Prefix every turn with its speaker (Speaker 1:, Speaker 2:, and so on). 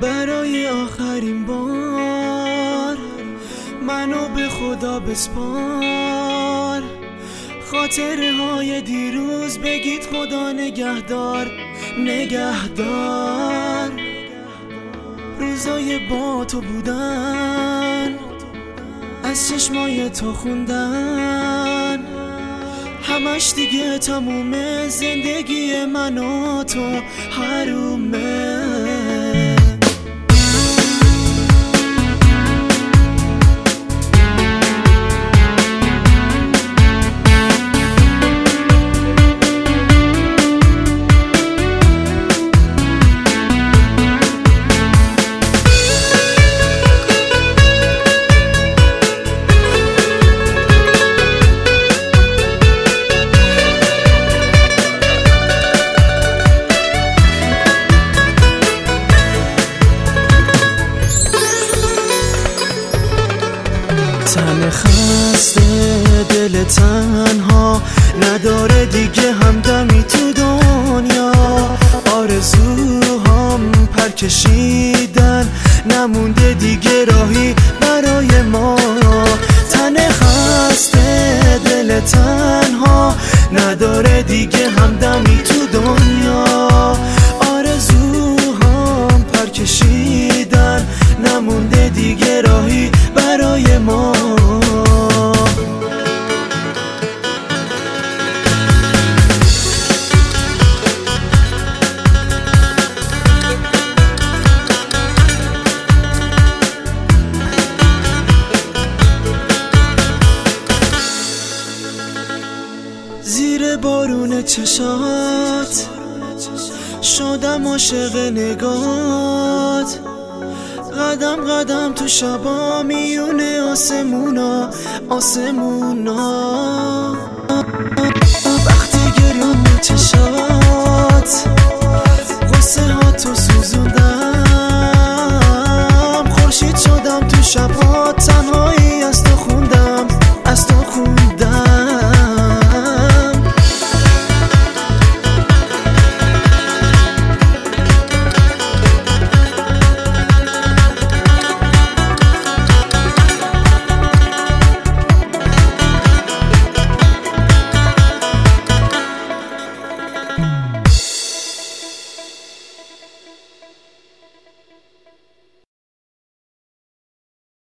Speaker 1: برای آخرین بار منو به خدا بسپار. خاطره های دیروز بگید خدا نگهدار نگهدار. روزای با تو بودن، از چشمای تو خوندن، همش دیگه تمومه. زندگی من و تو حرومه. تن خسته دل تنها نداره دیگه همدمی تو دنیا. آرزوهام پر کشیدن، نمونده دیگه راهی برای ما. تن خسته دل تنها نداره دیگه همدمی تو دنیا. آرزوهام پر کشیدن، نمونده دیگه راهی برای ما. زیر بارون چشات شدم عاشق نگات. قدم قدم تو شبا میونه آسمونا